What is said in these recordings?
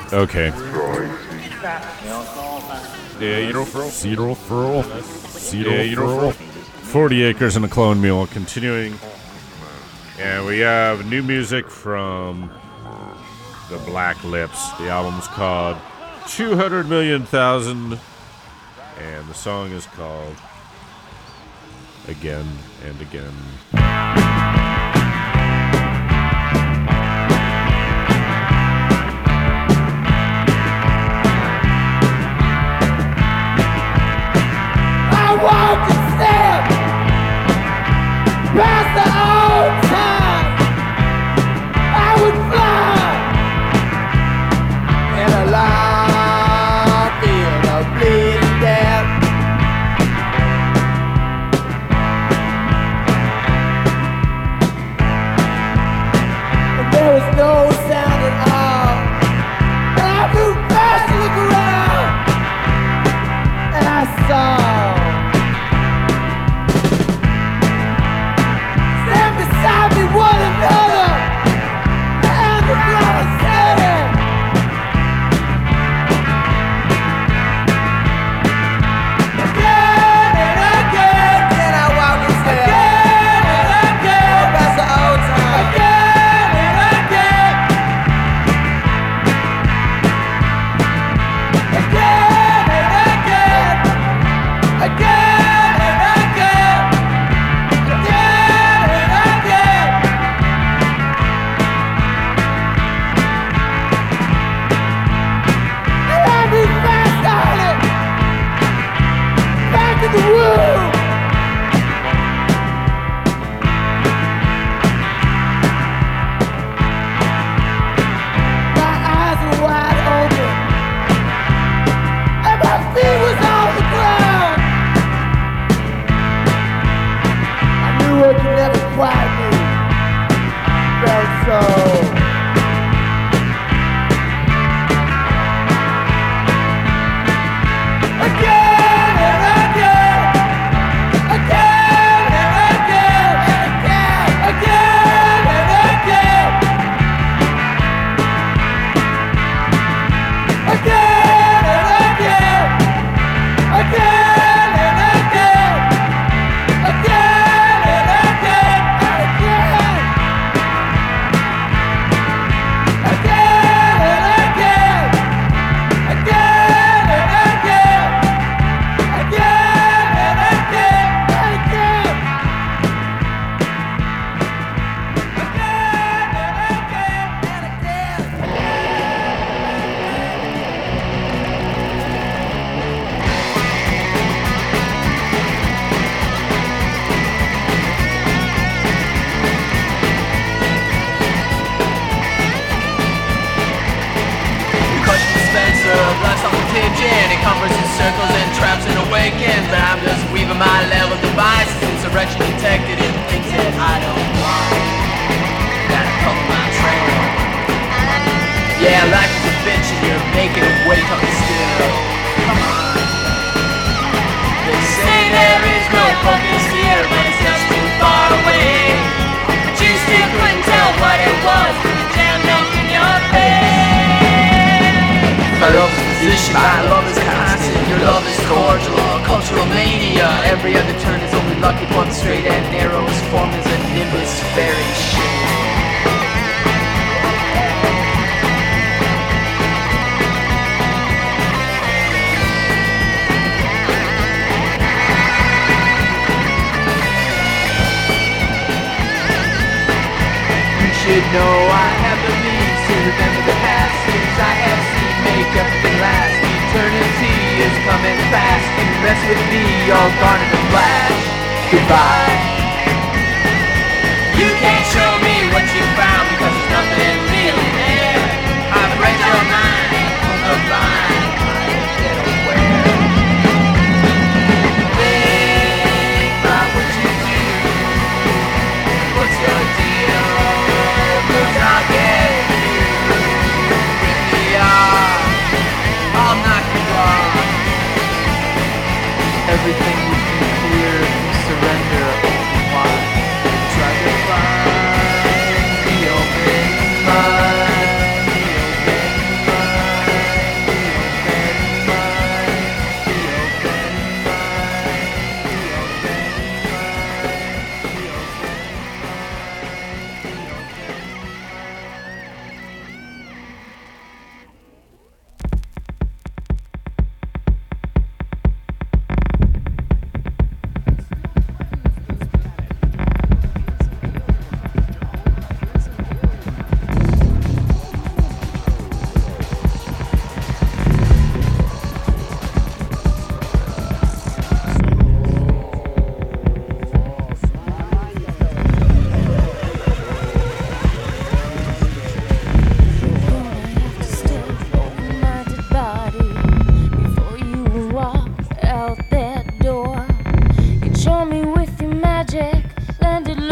Okay. Yeah, you know, Cedar Furl. 40 Acres and a Clone Mule. Continuing. And we have new music from the Black Lips. The album's called 200 Million Thousand. And the song is called Again and Again. Walk and step past the old time. I would fly in a long field of bleeding death. And there was no sound at all. And I flew fast to look around, and I saw one another, and the blood said again and again. Can I walk and step again and again past the old time again and again, again and again, again and again, again and again. Back in the room. My eyes were wide open, and my feet was on the ground. I knew I could never quite move. Felt so. Again and again, again and again, again and again, again and again, again and again, again and again, again, again and again, again and again. Again and again and again. Again and again and again. You question Spencer of life's on contagion. It comforts in circles and traps and awakens. But I'm just weaving my level devices. Insurrection detected in things that I don't want. Gotta cover my trail. Yeah, life is a bitch and you're making a way coming still. Come on. They say there is no focus here, but it's just too far away. But you still couldn't tell what it was. Jammed up in your face. My love is position, my love is constant. Your love is cordial, cultural mania. Every other turn is only lucky, one straight and narrow. As form as a nimbus, fairy shade. You should know I have the means to remember the past. Things I have seen make everything last. Eternity is coming fast. You mess with me, all gone in a flash. Goodbye. You can't show me what you found because there's nothing really there. I've read your mind from the line. Get aware. Think about what you do. What's your deal? 'Cause I'll get you. Bring me on. I'll knock you off. Everything would be clear if you surrender.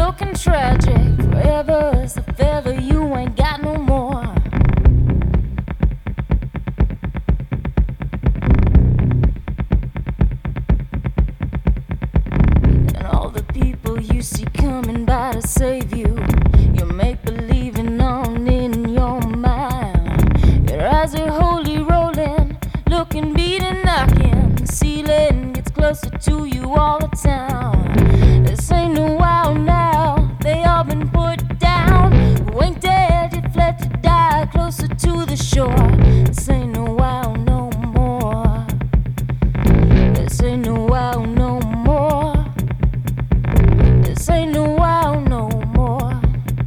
looking tragic. Forever is a feather, you ain't got no more. And all the people you see coming by to save you, you make believing on in your mind. Your eyes are holy rolling, looking, beating, knocking. The ceiling gets closer to you all the time. This ain't no wow now, they all been put down. Who ain't dead, you fled to die closer to the shore. This ain't no wow no more. This ain't no wow no more. This ain't no wow no more.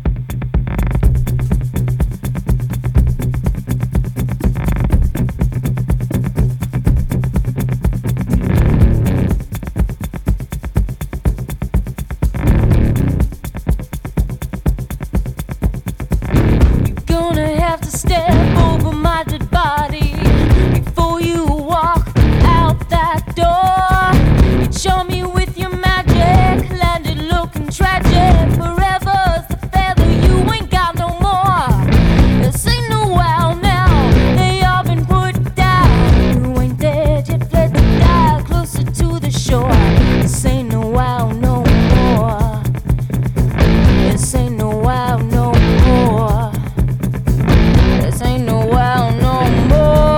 Step over my dead body before you walk out that door. You show me with your magic, landed looking tragic. Forever's the feather, you ain't got no more. This ain't no wow now, they all been put down. You ain't dead, you fled to die closer to the shore. This ain't no wow no more. This ain't no wow no more. This ain't no wow no more.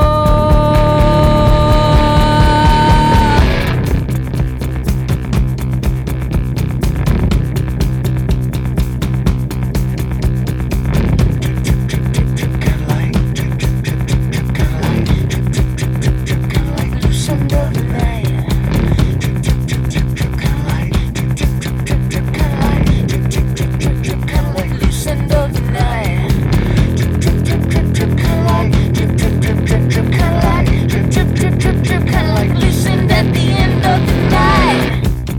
Loosened up the night. Loosened up the night. Kinda like loosened at the end of the night.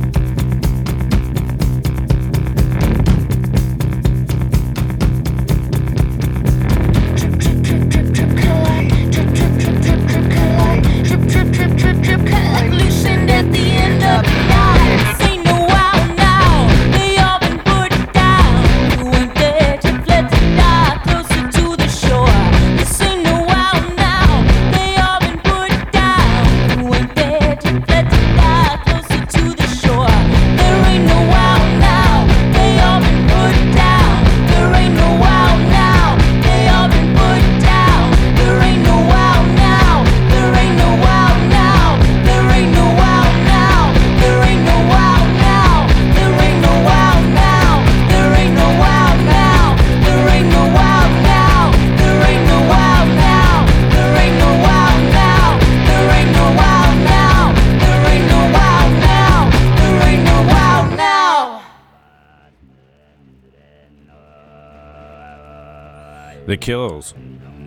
Kinda like loosened at the end of the night. This ain't no wow now, they all been put down. You ain't dead, you fled to die closer to the shore. This ain't no wow now, they all been put down. You ain't dead, you fled to die closer to the shore. There ain't no wow now, they all been put down. There ain't no wow now, they all been put down. There ain't no wow now, there ain't no wow now. There ain't no wow now, there ain't no wow now. There ain't no wow now, there ain't no wow now. There ain't no wow now, there ain't no wow now. There ain't no wow now, there ain't no wow now. There ain't no wow now, there ain't no wow now. The Kills.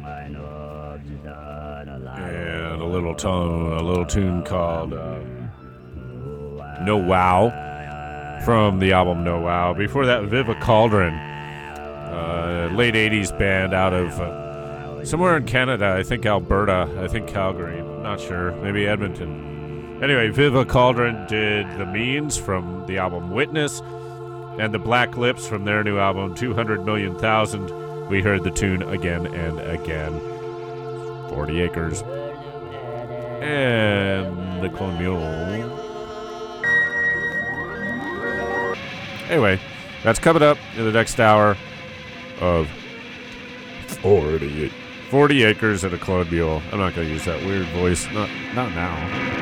And a little tune called No Wow from the album No Wow. Before that, Viva Cauldron, late 80s band out of somewhere in Canada. I think Alberta, I think Calgary, not sure, maybe Edmonton. Anyway, Viva Cauldron did The Means from the album Witness, and the Black Lips from their new album 200 Million Thousand. We heard the tune again and again. 40 Acres. And the Clone Mule. Anyway, that's coming up in the next hour of 40 Acres and a Clone Mule. I'm not going to use that weird voice. Not now.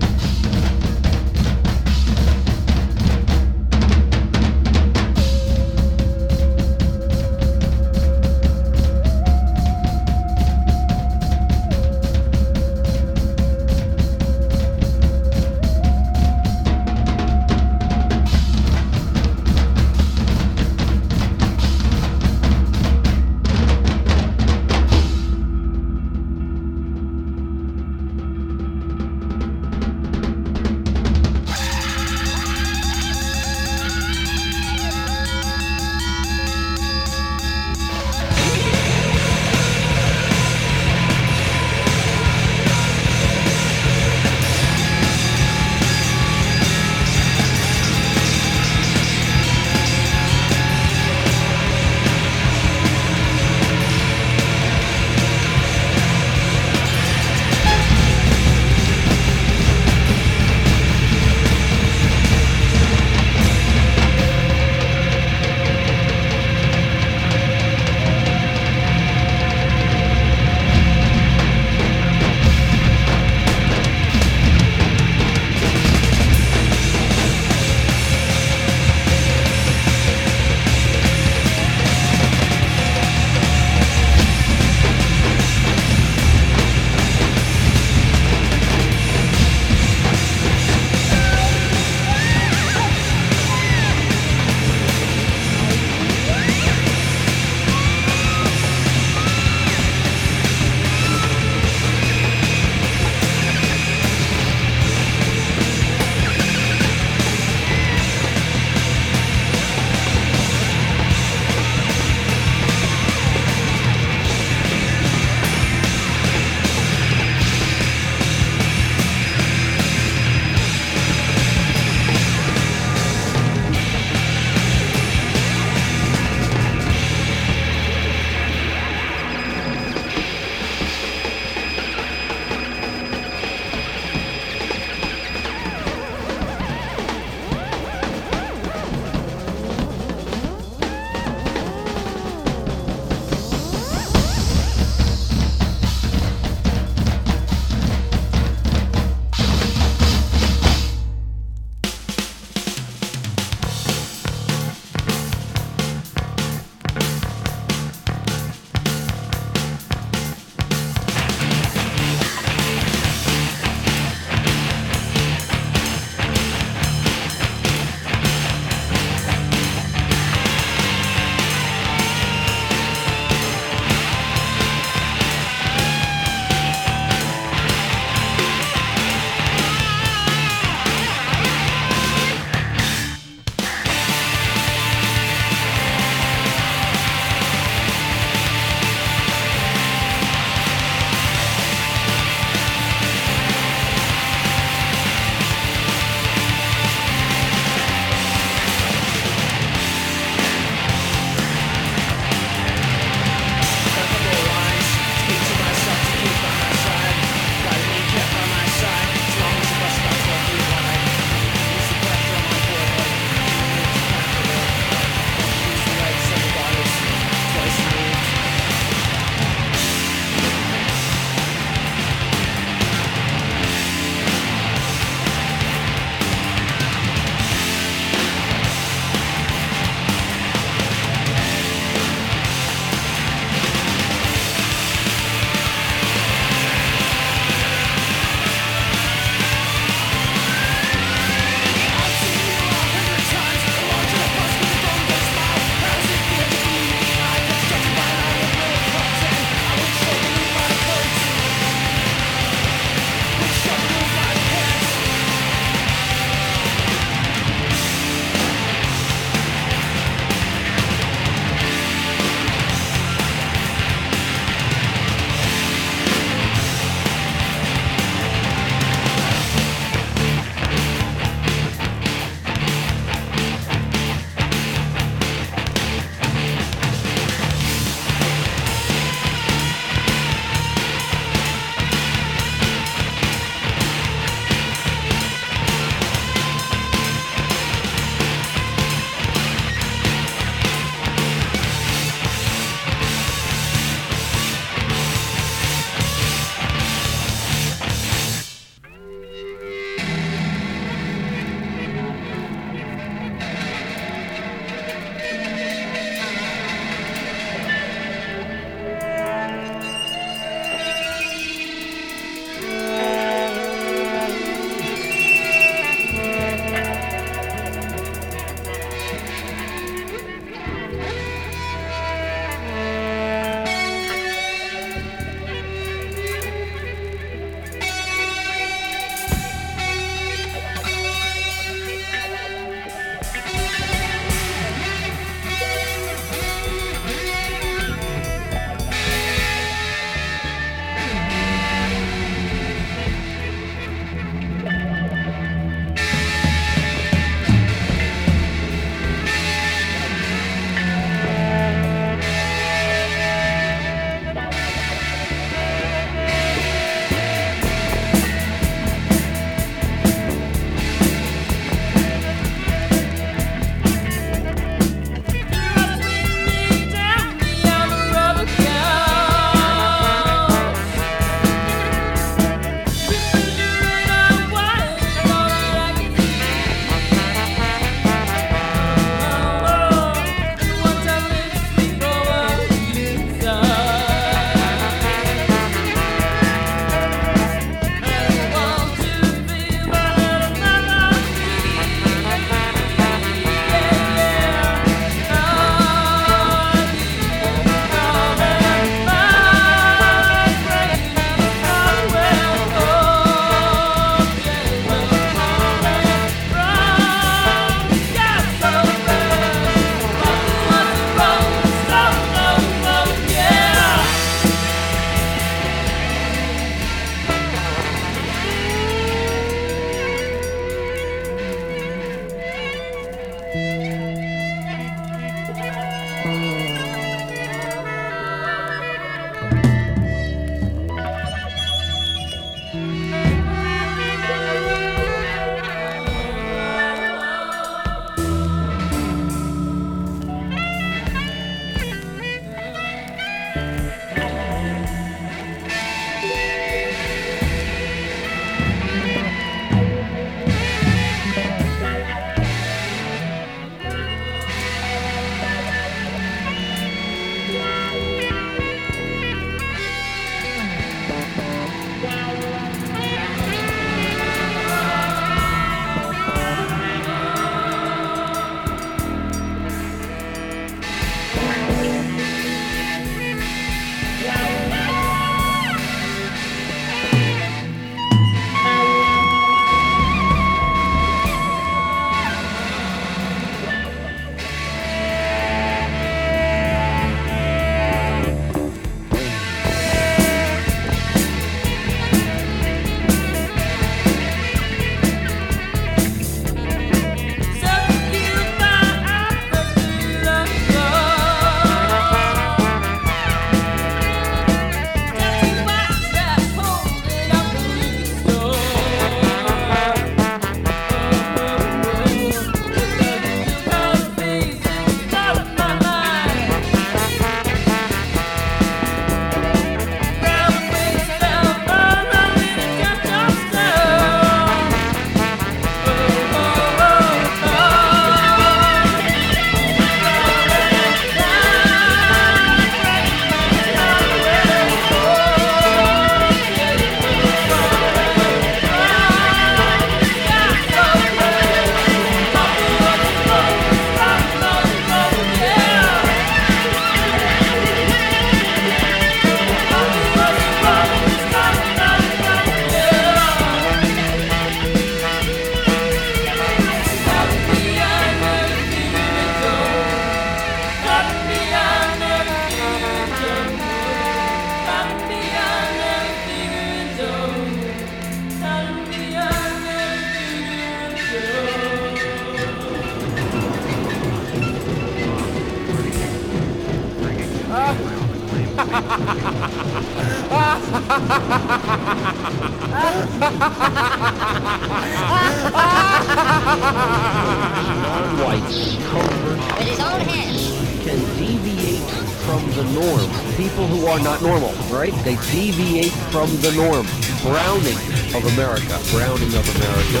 Non-whites With his own hands. can deviate from the norm. People who are not normal, right? They deviate from the norm. Browning of America. Browning of America.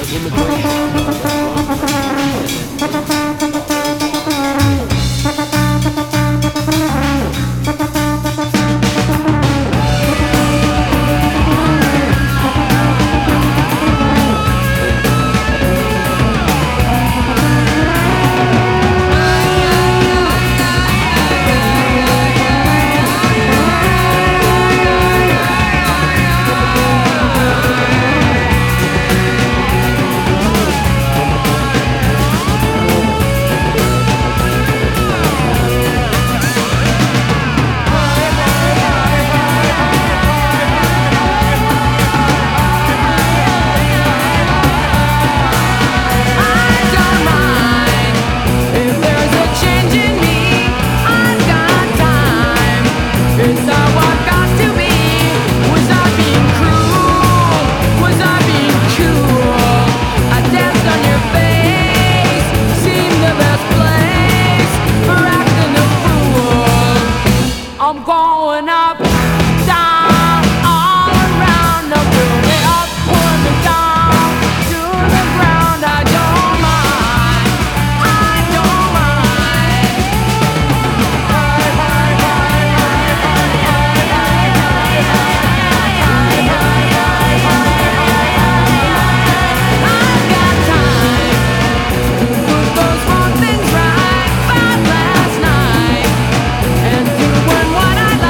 I'm going up, down, all around, up, way up, put me down to the ground. I don't mind, I don't mind. I've got time to put those wrong things right about last night and doing what I like.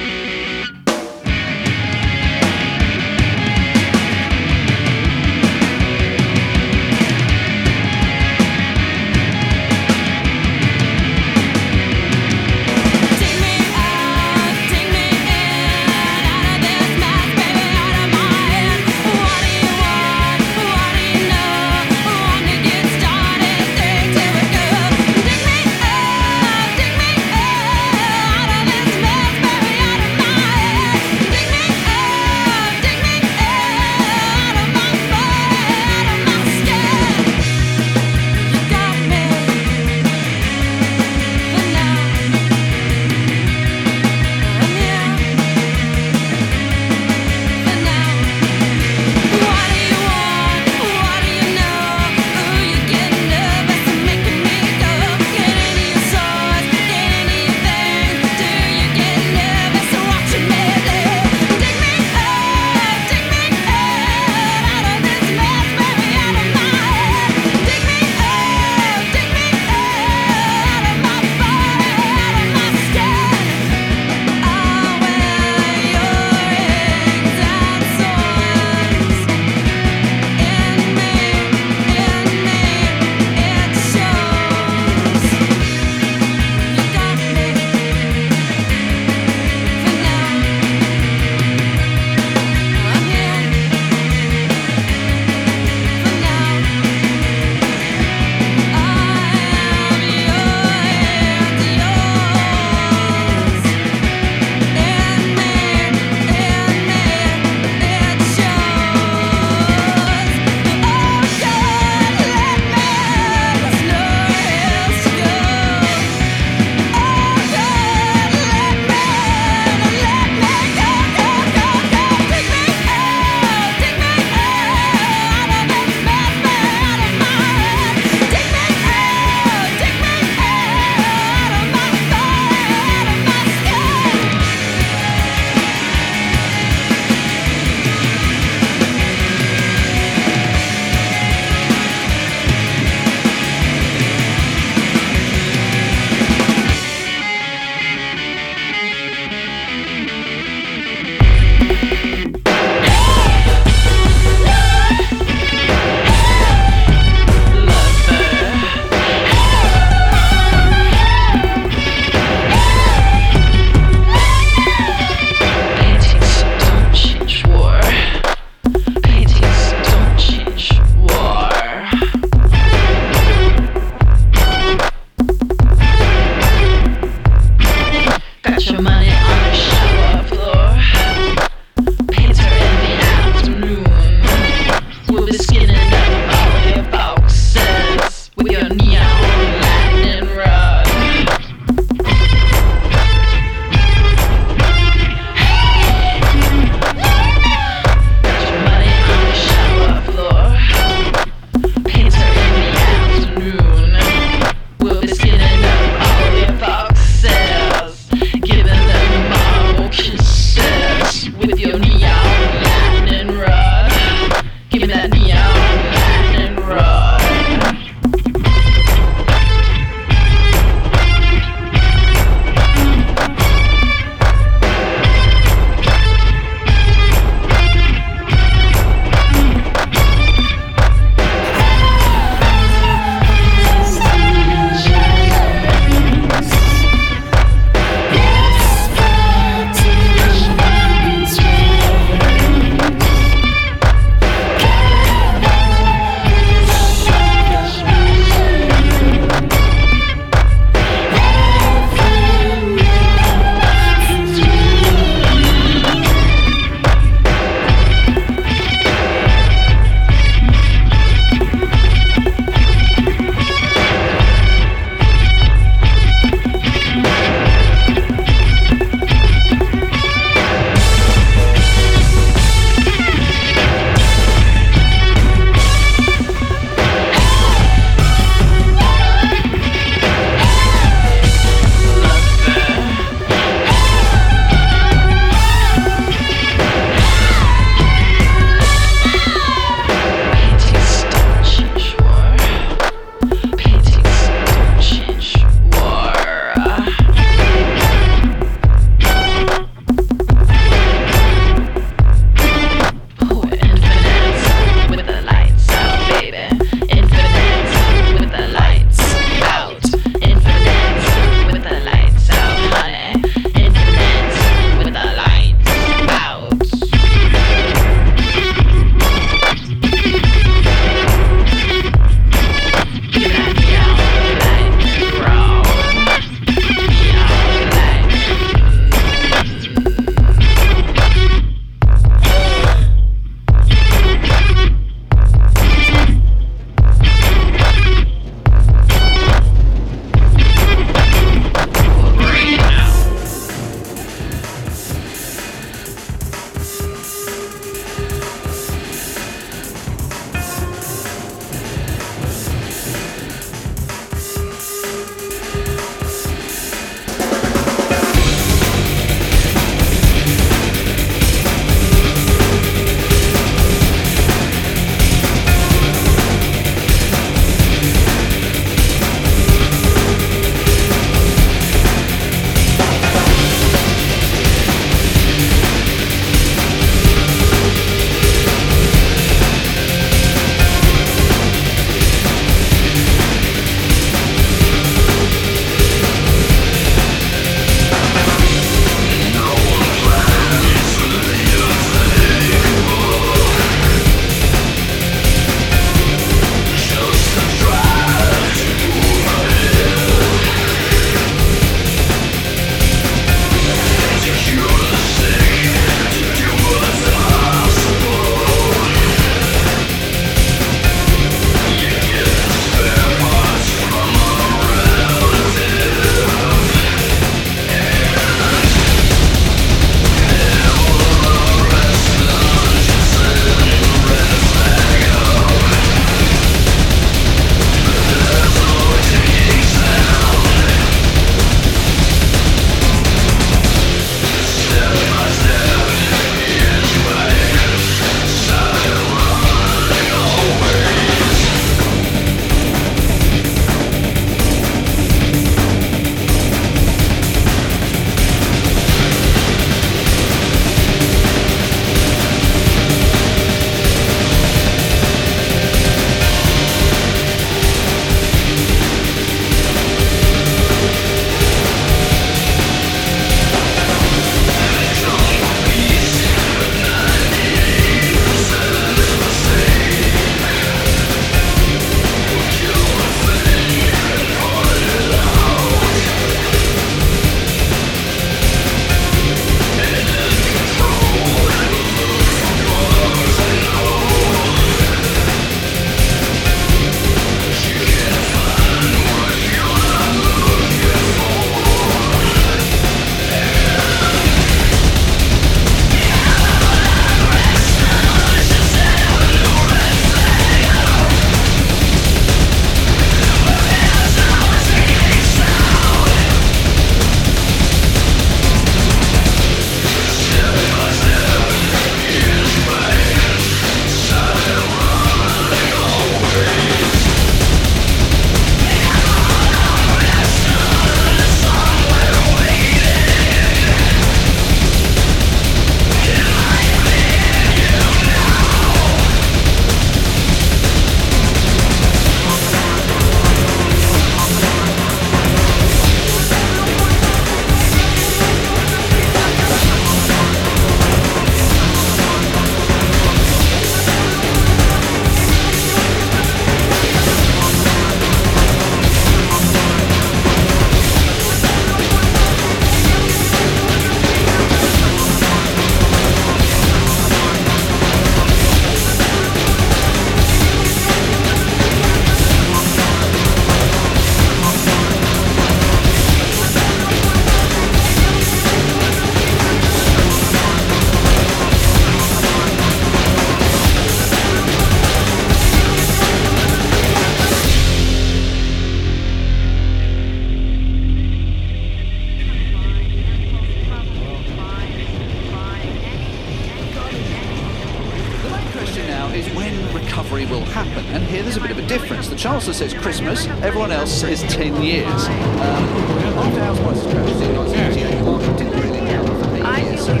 Chancellor says Christmas, everyone else says 10 years. After house prices crashed in 1978, the market didn't really recover for 8 years. So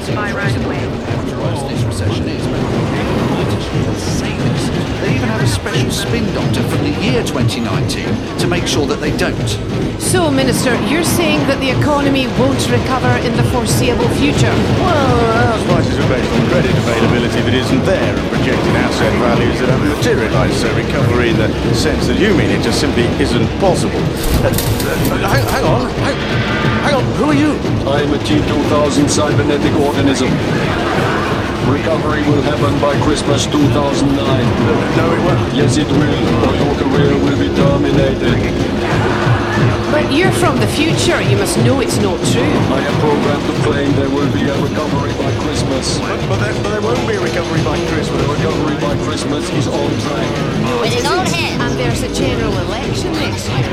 this recession is, but politicians say this. They even have a special spin doctor from the year 2019 to make sure that they don't. So, Minister, you're saying that the economy won't recover in the foreseeable future? Well, house prices are based on credit availability that isn't there and projected asset values that haven't materialised. So recovery in the sense that you mean it just simply isn't possible. Hang on. Who are you? I'm a T-2000 cybernetic organism. Recovery will happen by Christmas 2009. No, it won't. Yes, it will, but your career will be terminated. But you're from the future. You must know it's not true. I am programmed to claim there will be a recovery by Christmas. But there won't be a recovery by Christmas. The recovery by Christmas is on track. With his own hand. And there's a general election next year.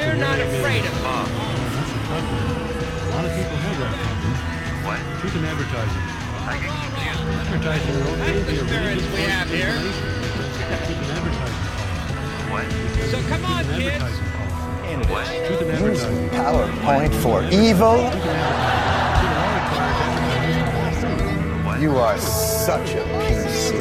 We're not afraid of them. A lot of people have that problem. What? Truth in advertising. Advertising their own That's the spirits we have here. Truth in advertising. What? So come on, kids. Truth in advertising. PowerPoint for evil? You are such a PC.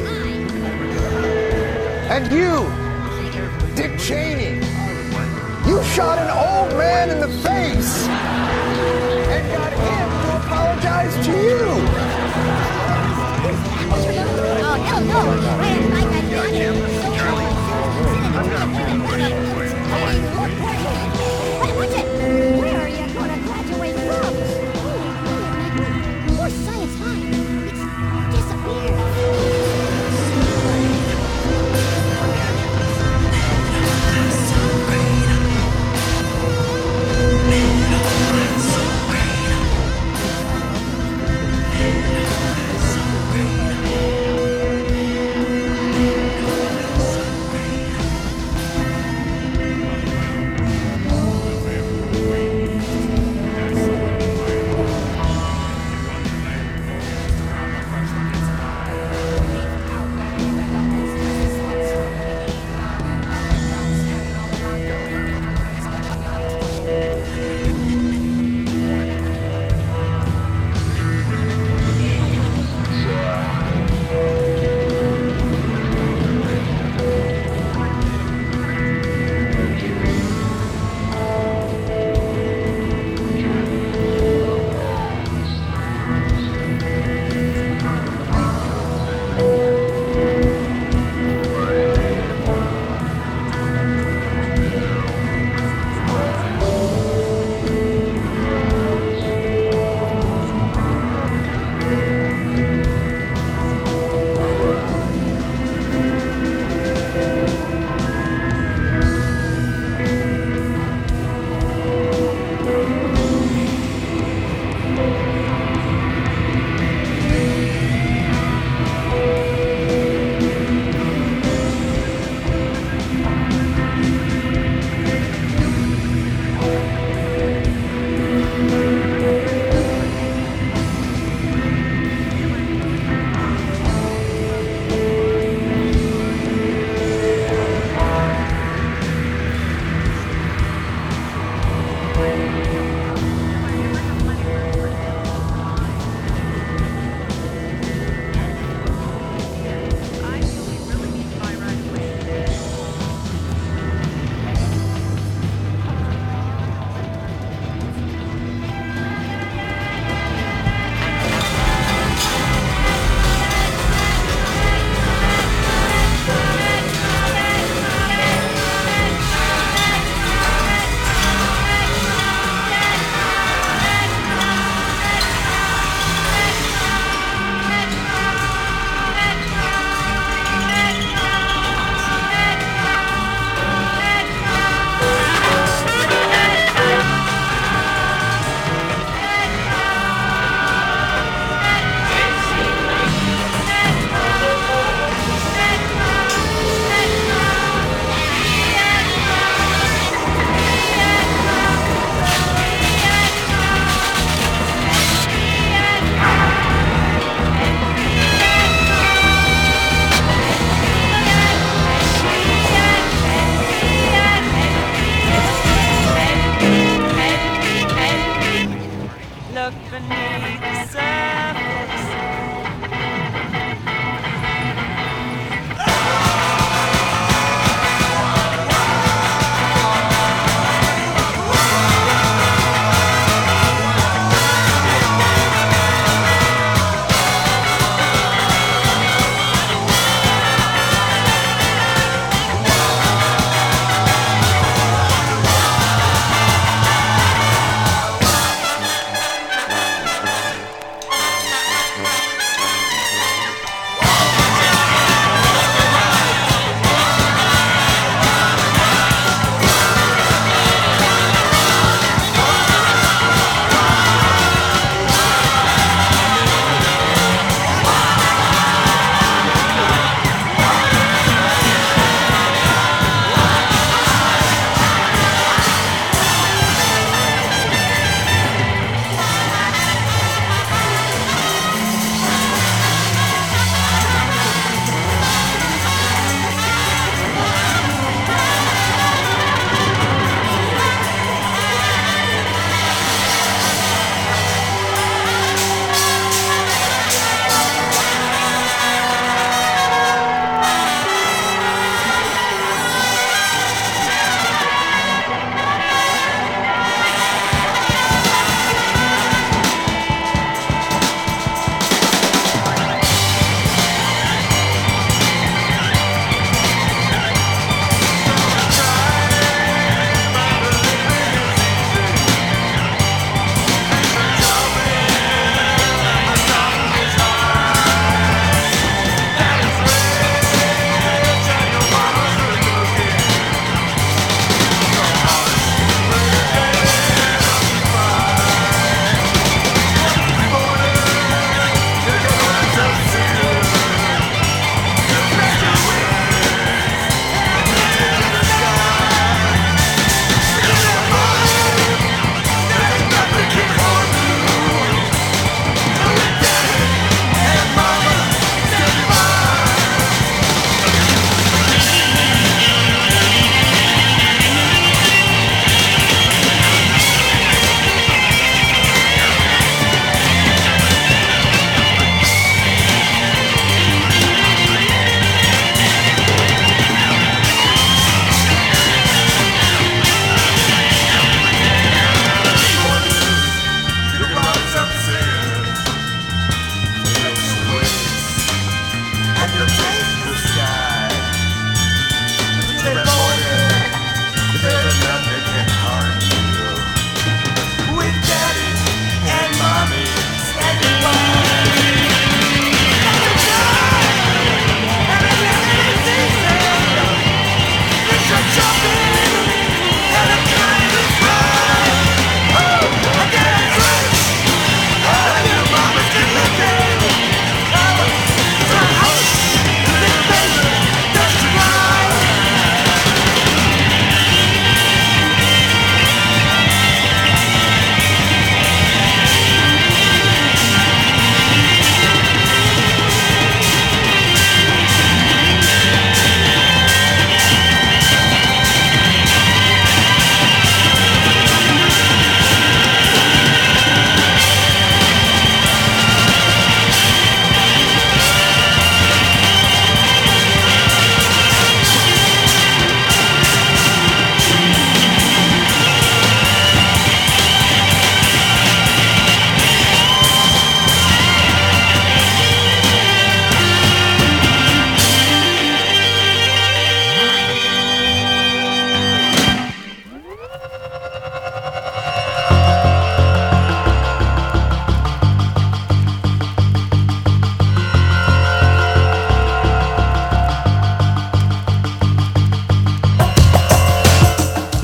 And you, Dick Cheney, you shot an old man in the face and got him to apologize to you. Watch it! Where are you going to graduate from? Poor Science High. It's disappeared.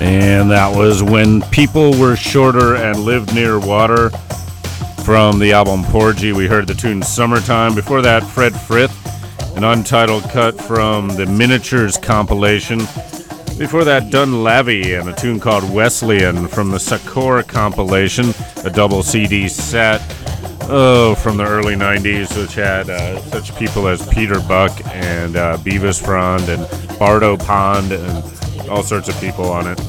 And that was When People Were Shorter and Lived Near Water from the album Porgy. We heard the tune Summertime. Before that, Fred Frith, an untitled cut from the Miniatures compilation. Before that, Dunlavy and a tune called Wesleyan from the Sakor compilation, a double CD set from the early 90s, which had such people as Peter Buck and Beavis Frond and Bardo Pond and all sorts of people on it.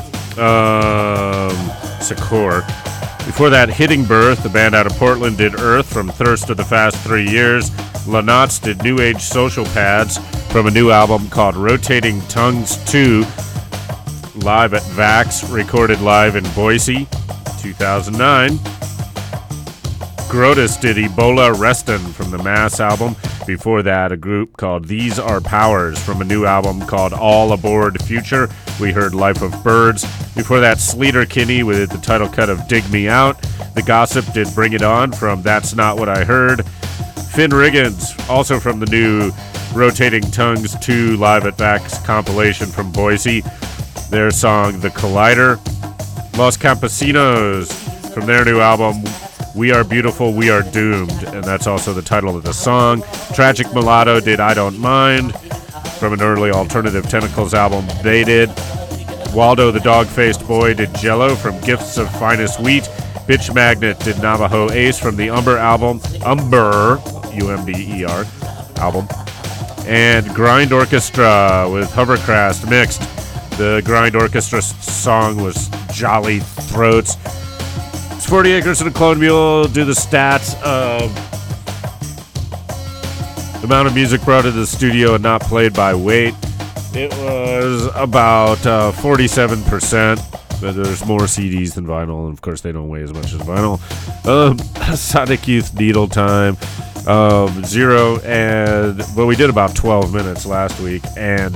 Sakor. Before that, Hitting Birth, the band out of Portland, did Earth from Thirst of the Fast 3 Years. Lanots did New Age Social Pads from a new album called Rotating Tongues 2, live at Vax, recorded live in Boise, 2009. Grotus did Ebola Reston from the Mass album. Before that, a group called These Are Powers from a new album called All Aboard Future. We heard Life of Birds. Before that, Sleater Kinney with the title cut of Dig Me Out. The Gossip did Bring It On from That's Not What I Heard. Finn Riggins, also from the new Rotating Tongues 2 live at Vax compilation from Boise. Their song The Collider. Los Campesinos from their new album We Are Beautiful, We Are Doomed, and that's also the title of the song. Tragic Mulatto did I Don't Mind from an early Alternative Tentacles album they did. Waldo the Dog-Faced Boy did Jello from Gifts of Finest Wheat. Bitch Magnet did Navajo Ace from the Umber album, Umber, U-M-B-E-R album. And Grind Orchestra with Hovercrast mixed. The Grind Orchestra song was Jolly Throats. It's 40 Acres and a Clone Mule. Do the stats of the amount of music brought into the studio and not played by weight. It was about 47%. But there's more CDs than vinyl, and of course they don't weigh as much as vinyl. Sonic Youth Needle Time, 0, but we did about 12 minutes last week, and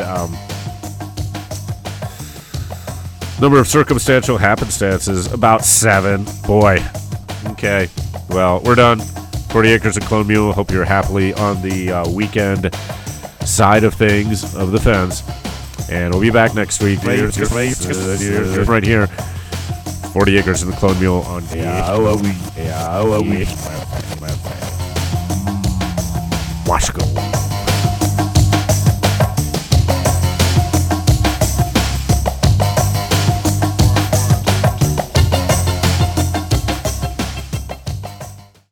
number of circumstantial happenstances, about 7. Boy. Okay. Well, we're done. 40 Acres and Clone Mule. Hope you're happily on the weekend side of things, of the fence. And we'll be back next week. Right here. 40 Acres and the Clone Mule on Washco.